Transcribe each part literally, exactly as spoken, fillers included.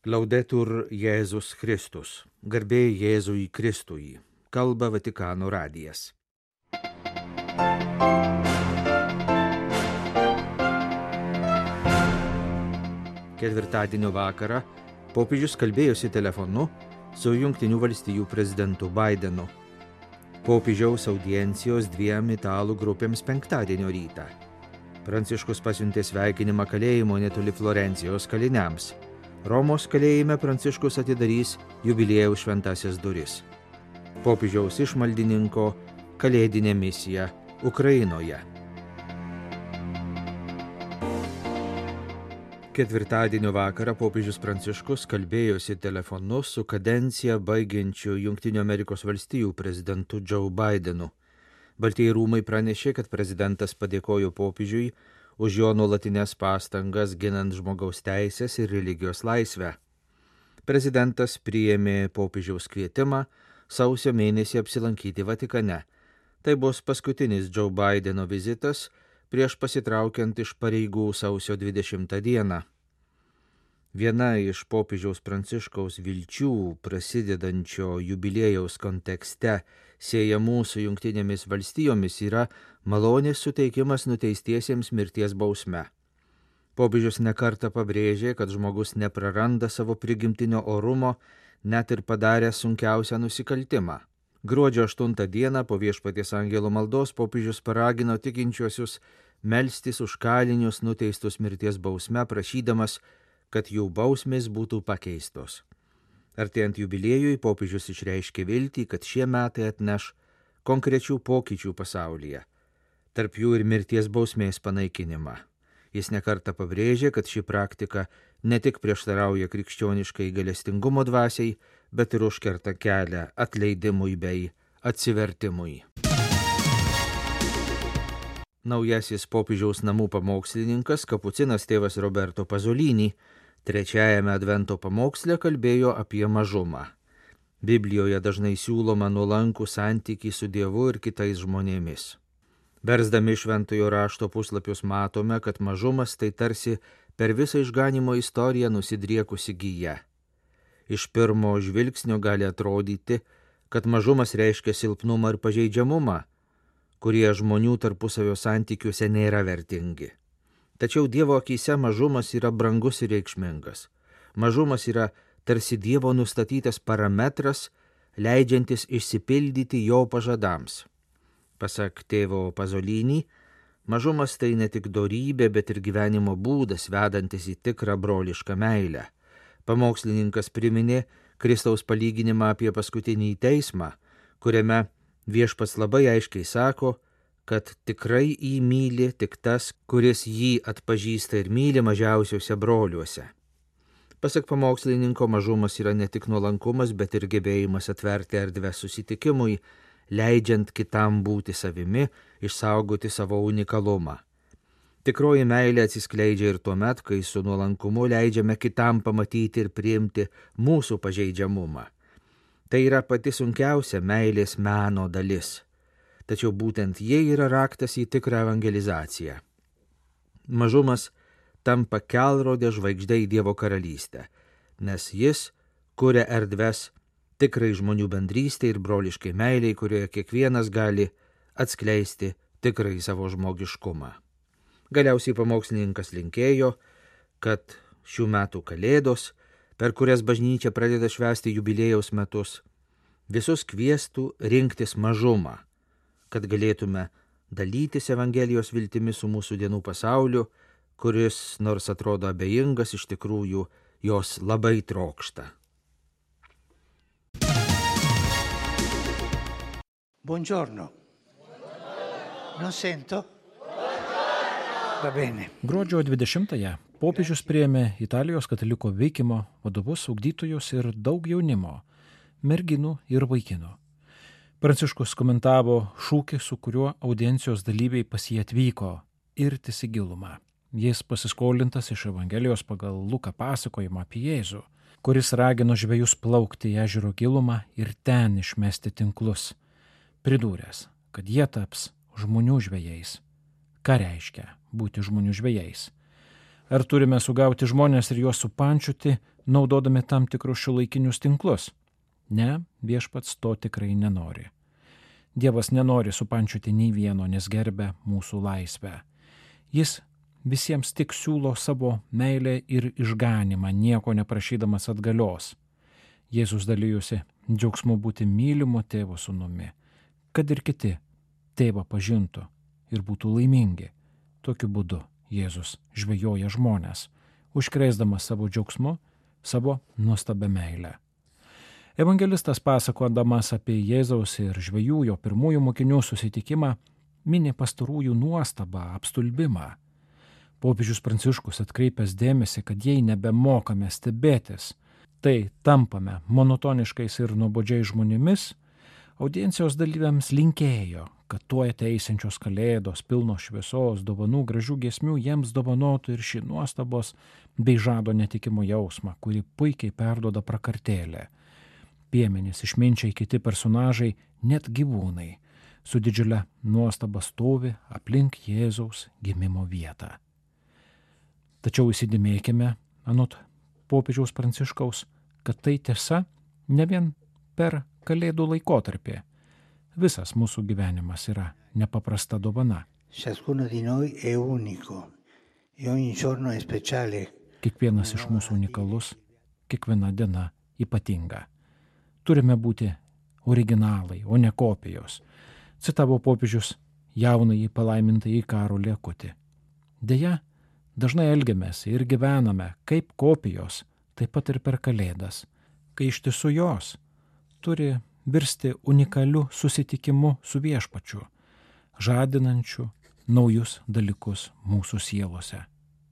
Laudetur Jėzus Kristus. Garbė Jėzui Kristui. Kalba Vatikano radijas. Ketvirtadienio vakarą popiežius kalbėjosi telefonu su Jungtinių valstijų prezidentu Baidenu. Popiežiaus audiencijos dviem italų grupėms penktadienio rytą. Pranciškus pasiuntė sveikinimą kalėjimo netoli Florencijos kaliniams. Romos kalėjime Pranciškus atidarys jubiliejaus šventąsias duris. Popiežiaus išmaldininko kalėdinė misija Ukrainoje. Ketvirtadienio vakarą popiežius Pranciškus kalbėjosi telefonu su kadenciją baigiančiu Jungtinių Amerikos valstijų prezidentu Joe Baidenu. Baltieji rūmai pranešė, kad prezidentas padėkojo popiežiui už jo nuolatinės pastangas ginant žmogaus teisės ir religijos laisvę. Prezidentas priėmė popiežiaus kvietimą sausio mėnesį apsilankyti Vatikane. Tai bus paskutinis Joe Baideno vizitas prieš pasitraukiant iš pareigų sausio dvidešimtą dieną. Viena iš popiežiaus Pranciškaus vilčių prasidedančio jubiliejaus kontekste siejamų su Jungtinėmis valstijomis yra malonės suteikimas nuteistiesiems mirties bausme. Popiežius nekartą pabrėžė, kad žmogus nepraranda savo prigimtinio orumo, net ir padaręs sunkiausią nusikaltimą. Gruodžio aštuntą dieną po Viešpaties angelo maldos popiežius paragino tikinčiuosius melstis už kalinius nuteistus mirties bausme, prašydamas, kad jų bausmės būtų pakeistos. Artėjant jubiliejui popiežius išreiškė viltį, kad šie metai atneš konkrečių pokyčių pasaulyje, tarp jų ir mirties bausmės panaikinimą. Jis nekartą pabrėžė, kad ši praktika ne tik prieštarauja krikščioniškai gailestingumo dvasiai, bet ir užkerta kelią atleidimui bei atsivertimui. Naujasis popiežiaus namų pamokslininkas, kapucinas tėvas Roberto Pasolini, trečiajame advento pamoksle kalbėjo apie mažumą. Biblijoje dažnai siūloma nuolankų santykį su Dievu ir kitais žmonėmis. Versdami šventojo rašto puslapius matome, kad mažumas tai tarsi per visą išganymo istoriją nusidriekusi gija. Iš pirmo žvilgsnio gali atrodyti, kad mažumas reiškia silpnumą ir pažeidžiamumą, kurie žmonių tarpusavio santykiuose nėra vertingi. Tačiau Dievo akyse mažumas yra brangus ir reikšmingas. Mažumas yra tarsi Dievo nustatytas parametras, leidžiantis išsipildyti jo pažadams. Pasak tėvo Pasolini, mažumas tai ne tik dorybė, bet ir gyvenimo būdas, vedantis į tikrą brolišką meilę. Pamokslininkas priminė Kristaus palyginimą apie paskutinį teismą, kuriame Viešpats labai aiškiai sako, kad tikrai jį myli tik tas, kuris jį atpažįsta ir myli mažiausiuose broliuose. Pasak pamokslininko, mažumas yra ne tik nuolankumas, bet ir gebėjimas atverti erdvę susitikimui, leidžiant kitam būti savimi, išsaugoti savo unikalumą. Tikroji meilė atsiskleidžia ir tuomet, kai su nuolankumu leidžiame kitam pamatyti ir priimti mūsų pažeidžiamumą. Tai yra pati sunkiausia meilės meno dalis. Tačiau būtent jie yra raktas į tikrą evangelizaciją. Mažumas tampa kelrodė žvaigždė į Dievo karalystę, nes jis kuria erdves tikrai žmonių bendrystė ir broliškai meiliai, kurioje kiekvienas gali atskleisti tikrai savo žmogiškumą. Galiausiai pamokslininkas linkėjo, kad šių metų kalėdos, per kurias bažnyčia pradeda švęsti jubiliejaus metus, visus kviestų rinktis mažumą, kad galėtume dalytis Evangelijos viltimi su mūsų dienų pasauliu, kuris, nors atrodo abejingas, iš tikrųjų jos labai trokšta. Buongiorno. Non sento? Va bene. Gruodžio dvidešimtąją popiežius priėmė Italijos katalikų veikimo vadovus, ugdytojus ir daug jaunimo, merginų ir vaikinų. Pranciškus komentavo šūkį, su kuriuo audiencijos dalyviai pas jį atvyko – irtis į gilumą. Jis pasiskolintas iš Evangelijos pagal Luką pasakojimą apie Jėzų, kuris ragino žvejus plaukti į ežero gilumą ir ten išmesti tinklus, pridūręs, kad jie taps žmonių žvejais. Ką reiškia būti žmonių žvejais? Ar turime sugauti žmonės ir juos supančiuti, naudodami tam tikrus šiuolaikinius tinklus? Ne, viešpats to tikrai nenori. Dievas nenori supančiuti nei vieno, nes gerbia mūsų laisvę. Jis visiems tik siūlo savo meilę ir išganimą, nieko neprašydamas atgalios. Jėzus dalyjosi džiaugsmu būti mylimu tėvo sūnumi, kad ir kiti tėvą pažintų ir būtų laimingi. Tokiu būdu Jėzus žvejoja žmones, užkreisdamas savo džiaugsmu, savo nuostabią meilę. Evangelistas pasakodamas apie Jėzaus ir žvejų jo pirmųjų mokinių susitikimą mini pastarųjų nuostabą, apstulbimą. Popiežius Pranciškus atkreipęs dėmesį, kad jei nebemokame stebėtis, tai tampame monotoniškais ir nuobodžiais žmonėmis, audiencijos dalyviams linkėjo, kad tuo ateisiančios kalėdos, pilnos šviesos, dovanų, gražių giesmių jiems dovanotų ir šį nuostabos bei žado netikimo jausmą, kurį puikiai perduoda prakartėlė. Piemenys, išminčiai, kiti personažai, net gyvūnai, su didžiulė nuostaba stovi aplink Jėzaus gimimo vietą. Tačiau įsidėmėkime, anot popiežiaus Pranciškaus, kad tai tiesa ne vien per kalėdų laikotarpį. Visas mūsų gyvenimas yra nepaprasta dovana. Ciascuno di noi è unico e ogni giorno è speciale. Kiekvienas iš mūsų unikalus, kiekviena diena ypatinga. Turime būti originalai, o ne kopijos, citavo popiežius jaunąjį palaimintąjį Karolį Akutį. Deja, dažnai elgiamės ir gyvename kaip kopijos, taip pat ir per kalėdas, kai iš tiesų jos turi virsti unikaliu susitikimu su viešpačiu, žadinančiu naujus dalykus mūsų sielose.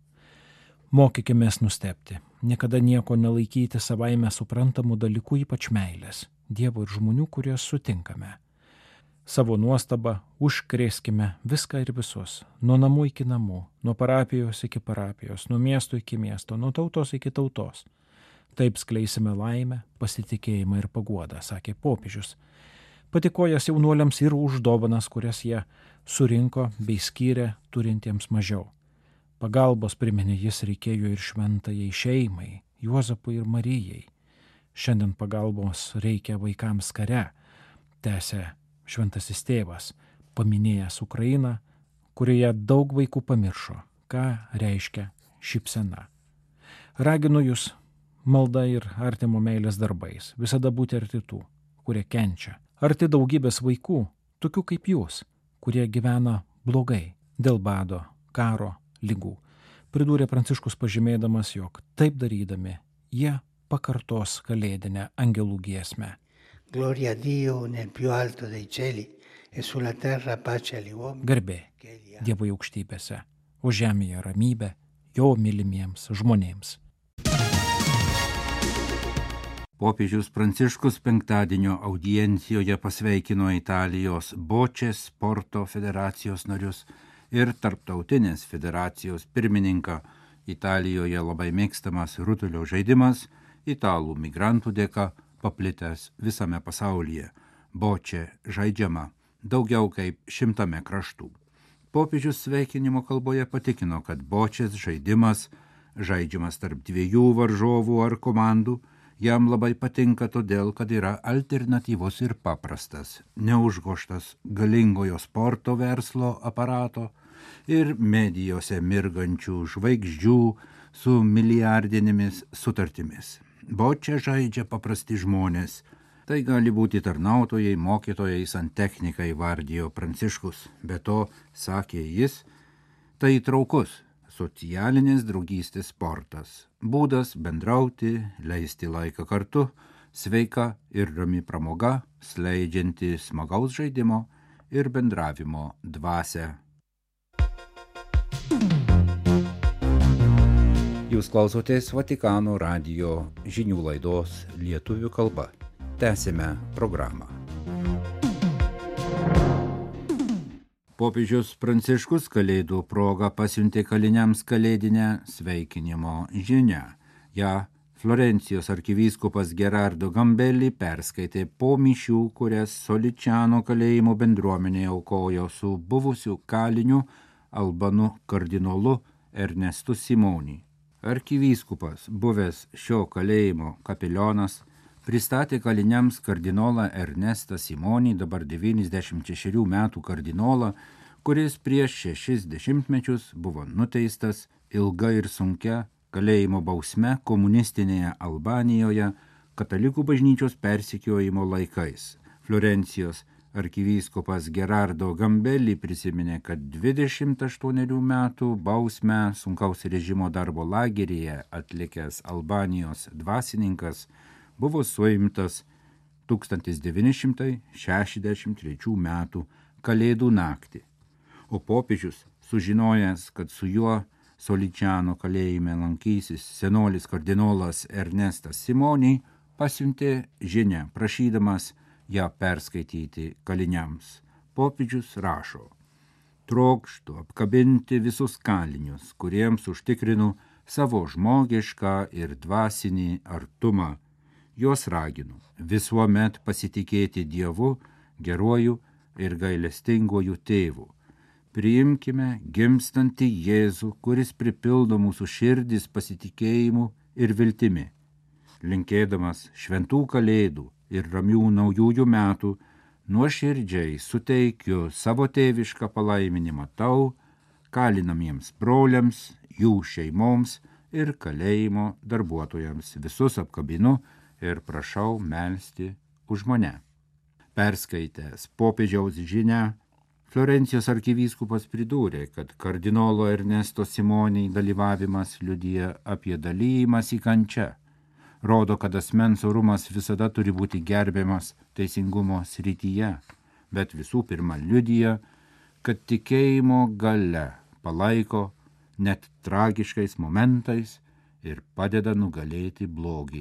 Mokykimės nustebti, niekada nieko nelaikyti savaime suprantamų dalykų, ypač meilės, Dievo ir žmonių, kuriuos sutinkame. Savo nuostabą užkrėskime viską ir visus, nuo namų iki namų, nuo parapijos iki parapijos, nuo miesto iki miesto, nuo tautos iki tautos. Taip skleisime laimę, pasitikėjimą ir paguodą, sakė popiežius, padėkojęs jaunuoliams ir už dovanas, kurias jie surinko bei skyrė turintiems mažiau. Pagalbos priminė jis reikėjo ir šventajai šeimai, Juozapui ir Marijai. Šiandien pagalbos reikia vaikams kare, tęsė šventasis tėvas, paminėjęs Ukrainą, kurioje daug vaikų pamiršo, ką reiškia šypsena. Raginu jūs malda ir artimo meilės darbais, visada būti arti tų, kurie kenčia, arti daugybės vaikų, tokių kaip jūs, kurie gyvena blogai dėl bado, karo, ligų. Pridūrė Pranciškus pažymėdamas, jog taip darydami jie pakartos kalėdinę angelų giesmę. Gloria a Dio nel più alto dei cieli e sulla terra pace agli uomini. Garbė Dievo aukštybėse, o žemėje ramybė jo mylimiems žmonėms. Popiežius Pranciškus penktadienio audiencijoje pasveikino Italijos Bočės sporto federacijos narius ir tarptautinės federacijos pirmininką. Italijoje labai mėgstamas rutulio žaidimas, italų migrantų dėka paplitęs visame pasaulyje. Bočė žaidžiama daugiau kaip šimtame kraštų. Popiežius sveikinimo kalboje patikino, kad bočės žaidimas, žaidžiamas tarp dviejų varžovų ar komandų, jam labai patinka todėl, kad yra alternatyvus ir paprastas, neužgoštas galingojo sporto verslo aparato ir medijose mirgančių žvaigždžių su milijardinėmis sutartimis. Bočę žaidžia paprasti žmonės. Tai gali būti tarnautojai, mokytojai, santechnikai, vardijo Pranciškus. Be to, sakė jis, tai traukus socialinės draugystės sportas. Būdas bendrauti, leisti laiką kartu, sveika ir rami pramoga, sleidžianti smagaus žaidimo ir bendravimo dvasią. Jūs klausotės Vatikano radijo žinių laidos lietuvių kalba. Tęsime programą. Popiežius Pranciškus kalėdų proga pasiuntė kaliniams kalėdinę sveikinimo žinią. Ja Florencijos arkivyskupas Gerardo Gambelli perskaitė po mišių, kurias Soliciano kalėjimo bendruomenė aukojo su buvusiu kaliniu Albanu kardinolu Ernestu Simonį. Arkivyskupas, buvęs šio kalėjimo kapelionas, pristatė kaliniams kardinolą Ernestą Simonį, dabar devyniasdešimt šešerių metų kardinolą, kuris prieš šešis dešimtmečius buvo nuteistas ilga ir sunkia kalėjimo bausme komunistinėje Albanijoje katalikų bažnyčios persekiojimo laikais. Florencijos arkivyskupas Gerardo Gambelli prisiminė, kad dvidešimt aštuonerių metų bausmę sunkaus režimo darbo lageryje atlikęs Albanijos dvasininkas buvo suimtas tūkstantis devyni šimtai šešiasdešimt trečių metų Kalėdų naktį, o popiežius, sužinojęs, kad su juo Soličiano kalėjime lankysis senolis kardinolas Ernestas Simonį, pasiuntė žinią, prašydamas ją perskaityti kaliniams. Popiežius rašo: trokštu apkabinti visus kalinius, kuriems užtikrinu savo žmogišką ir dvasinį artumą. Juos raginu visuomet pasitikėti Dievu, geruoju ir gailestinguoju tėvu. Priimkime gimstantį Jėzų, kuris pripildo mūsų širdis pasitikėjimu ir viltimi. Linkėdamas šventų kalėdų ir ramių naujųjų metų, nuoširdžiai suteikiu savo tėvišką palaiminimą tau, kalinamiems broliams, jų šeimoms ir kalėjimo darbuotojams. Visus apkabinu ir prašau melsti už mane. Perskaitęs popiežiaus žinią, Florencijos arkivyskupas pridūrė, kad kardinolo Ernesto Simonį dalyvavimas liudija apie dalymas į kančią. Rodo, kad asmens orumas visada turi būti gerbiamas teisingumo srityje, bet visų pirma liudija, kad tikėjimo galia palaiko net tragiškais momentais ir padeda nugalėti blogį.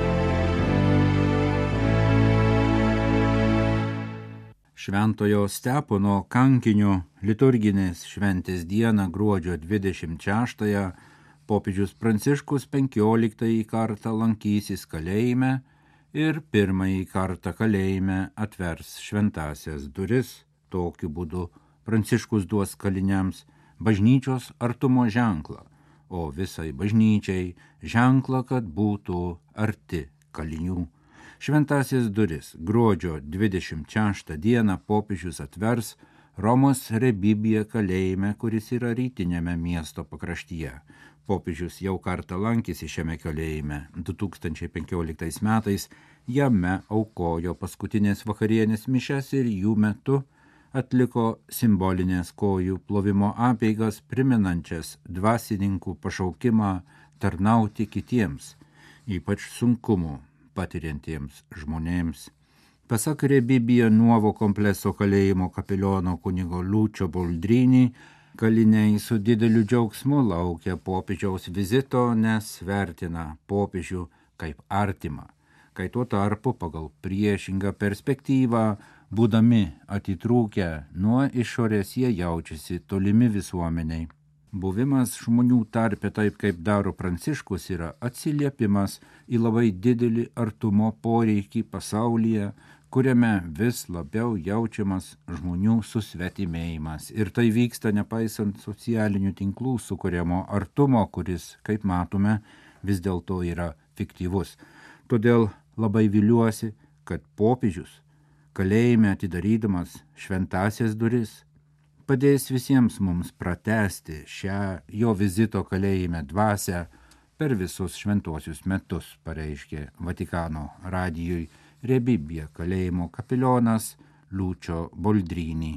Šventojo Stepono kankinio liturginės šventės dieną gruodžio dvidešimt šeštąją popiežius Pranciškus penkioliktąjį kartą lankysis kalėjime ir pirmąjį kartą kalėjime atvers šventąsias duris. Tokiu būdu Pranciškus duos kaliniams bažnyčios artumo ženklą, o visai bažnyčiai ženklą, kad būtų arti kalinių. Šventąsias duris gruodžio dvidešimt šeštą dieną popiežius atvers Romos Rebibyje kalėjime, kuris yra rytinėme miesto pakraštyje. Popiežius jau kartą lankėsi šiame kalėjime. du tūkstančiai penkioliktais metais jame aukojo paskutinės vakarienės mišias ir jų metu atliko simbolinės kojų plovimo apeigas, primenančias dvasininkų pašaukimą tarnauti kitiems, ypač sunkumų patiriantiems žmonėms. Pasak Rebibyje Nuovo komplekso kalėjimo kapeliono kunigo Lučio Boldrinį, kaliniai su dideliu džiaugsmu laukia popiežiaus vizito, nes vertina popiežių kaip artimą, kai tuo tarpu pagal priešingą perspektyvą, būdami atitrūkę nuo išorės, jie jaučiasi tolimi visuomeniai. Buvimas žmonių tarpe, taip kaip daro Pranciškus, yra atsiliepimas į labai didelį artumo poreikį pasaulyje, kuriame vis labiau jaučiamas žmonių susvetimėjimas. Ir tai vyksta nepaisant socialinių tinklų sukuriamo artumo, kuris, kaip matome, vis dėlto yra fiktyvus. Todėl labai viliuosi, kad popiežius kalėjime atidarydamas šventąsias duris padės visiems mums pratęsti šią jo vizito kalėjime dvasią per visus šventuosius metus, pareiškė Vatikano radijui Rebibyje kalėjimo kapelionas Lučio Boldrinį.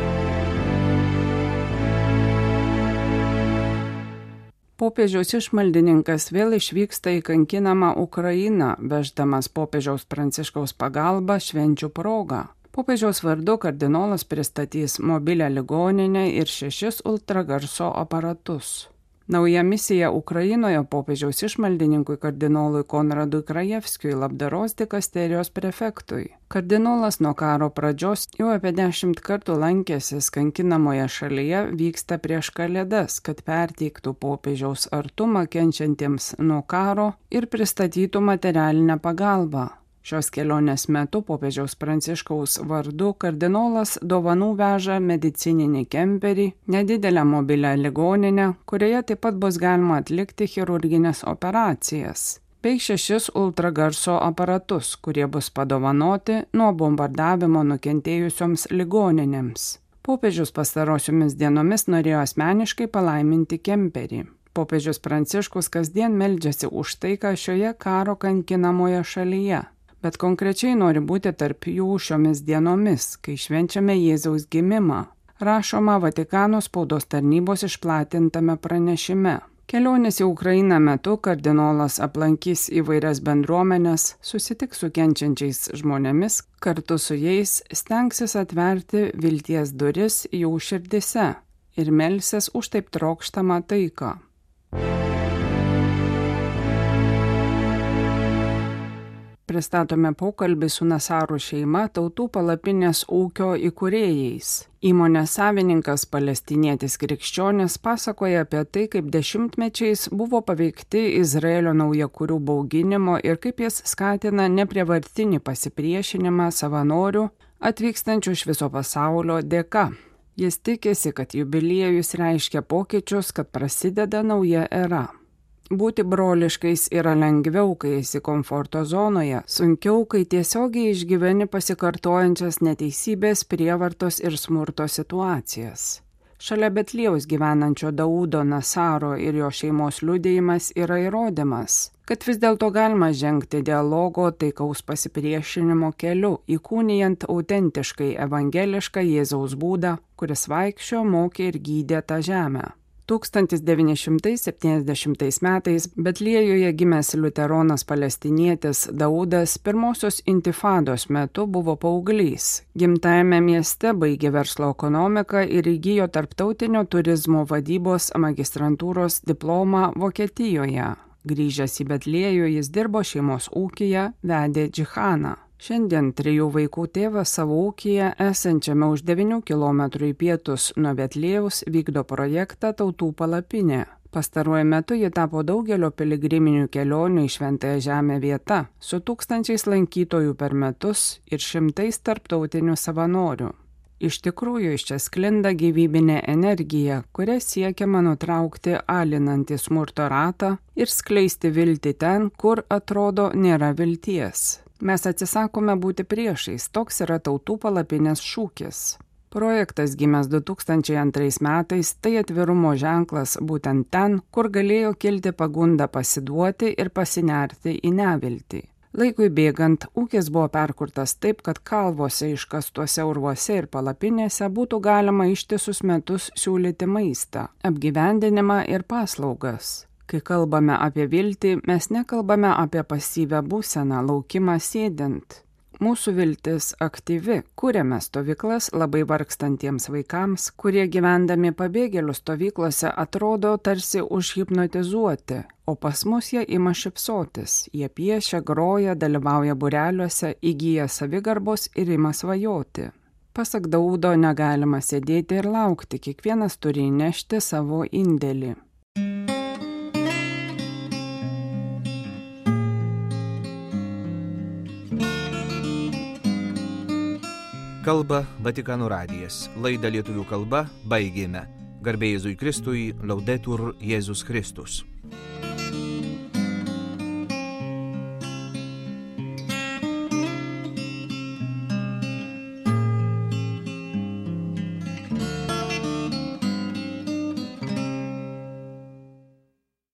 Popiežiaus išmaldininkas vėl išvyksta į kankinamą Ukrainą, veždamas popiežiaus Pranciškaus pagalbą švenčių progą. Popiežiaus vardu kardinolas pristatys mobilią ligoninę ir šešis ultragarso aparatus. Nauja misija Ukrainoje popiežiaus išmaldininkui kardinolui Konradui Krajevskiui, labdaros dikasterijos prefektui. Kardinolas nuo karo pradžios jau apie dešimt kartų lankęsis kankinamoje šalyje, vyksta prieš Kalėdas, kad perteiktų popiežiaus artumą kenčiantiems nuo karo ir pristatytų materialinę pagalbą. Šios kelionės metu popiežiaus Pranciškaus vardu kardinolas dovanų veža medicininį kemperį, nedidelę mobilią ligoninę, kurioje taip pat bus galima atlikti chirurginės operacijas, bei šešis ultragarso aparatus, kurie bus padovanoti nuo bombardavimo nukentėjusioms ligoninėms. Popiežius pastarosiomis dienomis norėjo asmeniškai palaiminti kemperį. Popiežius Pranciškus kasdien meldžiasi už taiką šioje karo kankinamoje šalyje, bet konkrečiai nori būti tarp jų šiomis dienomis, kai švenčiame Jėzaus gimimą, rašoma Vatikano spaudos tarnybos išplatintame pranešime. Kelionės į Ukrainą metu kardinolas aplankys įvairias bendruomenes, susitiks su kenčiančiais žmonėmis, kartu su jais stengsis atverti vilties duris jų širdise ir melsis už taip trokštamą taiką. Pristatome pokalbį su Nasarų šeima, Tautų palapinės ūkio įkūrėjais. Įmonės savininkas palestinietis krikščionis pasakoja apie tai, kaip dešimtmečiais buvo paveikti Izraelio naujakurių bauginimo ir kaip jis skatina neprievartinį pasipriešinimą savanorių atvykstančių iš viso pasaulio dėka. Jis tikisi, kad jubiliejus reiškia pokyčius, kad prasideda nauja era. Būti broliškais yra lengviau, kai esi komforto zonoje, sunkiau, kai tiesiogiai išgyveni pasikartojančias neteisybės, prievartos ir smurto situacijas. Šalia Betliejaus gyvenančio Daudo Nasaro ir jo šeimos liudijimas yra įrodymas, kad vis dėlto galima žengti dialogo taikaus pasipriešinimo keliu, įkūnijant autentiškai evangelišką Jėzaus būdą, kuris vaikščiojo, mokė ir gydė tą žemę. tūkstantis devyni šimtai septyniasdešimtais metais Betliejuje gimęs liuteronas palestinietis Daudas pirmosios intifados metu buvo paauglys. Gimtajame mieste baigė verslo ekonomiką ir įgijo tarptautinio turizmo vadybos magistrantūros diplomą Vokietijoje. Grįžęs į Betliejų jis dirbo šeimos ūkyje, vedė džihaną. Šiandien trijų vaikų tėvas savo ūkyje esančiame už devynių kilometrų į pietus nuo Betliejaus vykdo projektą Tautų palapinė. Pastaruoju metu ji tapo daugelio piligriminių kelionių į Šventąją Žemę vieta, su tūkstančiais lankytojų per metus ir šimtais tarptautinių savanorių. Iš tikrųjų, iš čia sklinda gyvybinė energija, kuria siekiama nutraukti alinantį smurto ratą ir skleisti viltį ten, kur atrodo nėra vilties. Mes atsisakome būti priešais, toks yra Tautų palapinės šūkis. Projektas gimęs du tūkstančiai antrais metais, tai atvirumo ženklas būtent ten, kur galėjo kilti pagunda pasiduoti ir pasinerti į neviltį. Laikui bėgant, ūkis buvo perkurtas taip, kad kalvose iškastuose urvuose ir palapinėse būtų galima ištisus metus siūlyti maistą, apgyvendinimą ir paslaugas. Kai kalbame apie viltį, mes nekalbame apie pasyvią būseną, laukimą sėdint. Mūsų viltis aktyvi, kuriame stovyklas labai vargstantiems vaikams, kurie gyvendami pabėgėlių stovyklose atrodo tarsi užhipnotizuoti, o pas mus jie ima šypsotis, jie piešia, groja, dalyvauja būreliuose, įgyja savigarbos ir ima svajoti. Pasak Daudo negalima sėdėti ir laukti, kiekvienas turi įnešti savo indėlį. Kalba Vatikano radijas. Laidą lietuvių kalba baigėme. Garbė Jėzui Kristui, Laudetur Jėzus Kristus.